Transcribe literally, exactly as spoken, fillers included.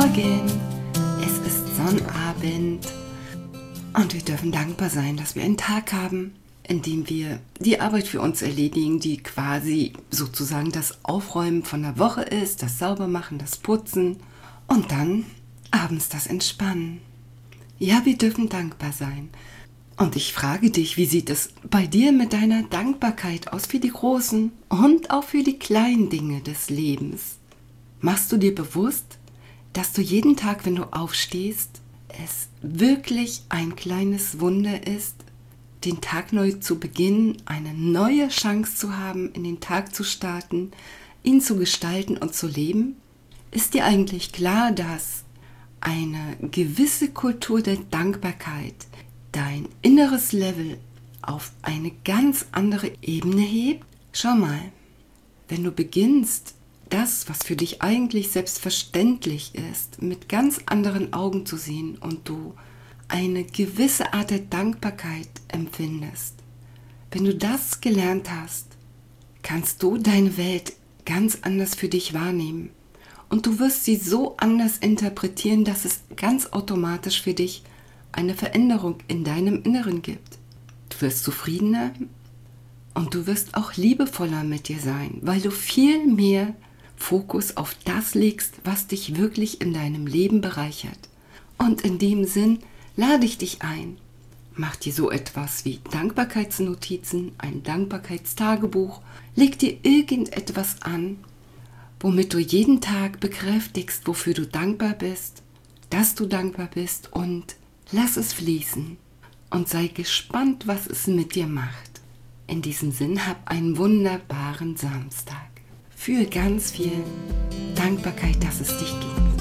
Morgen, es ist Sonnabend und wir dürfen dankbar sein, dass wir einen Tag haben, in dem wir die Arbeit für uns erledigen, die quasi sozusagen das Aufräumen von der Woche ist, das Saubermachen, das Putzen und dann abends das Entspannen. Ja, wir dürfen dankbar sein. Und ich frage dich, wie sieht es bei dir mit deiner Dankbarkeit aus für die großen und auch für die kleinen Dinge des Lebens? Machst du dir bewusst, dass du jeden Tag, wenn du aufstehst, es wirklich ein kleines Wunder ist, den Tag neu zu beginnen, eine neue Chance zu haben, in den Tag zu starten, ihn zu gestalten und zu leben? Ist dir eigentlich klar, dass eine gewisse Kultur der Dankbarkeit dein inneres Level auf eine ganz andere Ebene hebt? Schau mal, wenn du beginnst, das, was für dich eigentlich selbstverständlich ist, mit ganz anderen Augen zu sehen und du eine gewisse Art der Dankbarkeit empfindest, wenn du das gelernt hast, kannst du deine Welt ganz anders für dich wahrnehmen und du wirst sie so anders interpretieren, dass es ganz automatisch für dich eine Veränderung in deinem Inneren gibt. Du wirst zufriedener und du wirst auch liebevoller mit dir sein, weil du viel mehr Fokus auf das legst, was dich wirklich in deinem Leben bereichert. Und in dem Sinn lade ich dich ein. Mach dir so etwas wie Dankbarkeitsnotizen, ein Dankbarkeitstagebuch, leg dir irgendetwas an, womit du jeden Tag bekräftigst, wofür du dankbar bist, dass du dankbar bist und lass es fließen und sei gespannt, was es mit dir macht. In diesem Sinn, hab einen wunderbaren Samstag. Für ganz viel Dankbarkeit, dass es dich gibt.